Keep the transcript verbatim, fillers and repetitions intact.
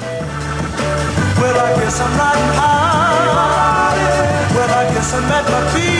Well, I guess I'm riding high. Well, I guess I met my feet.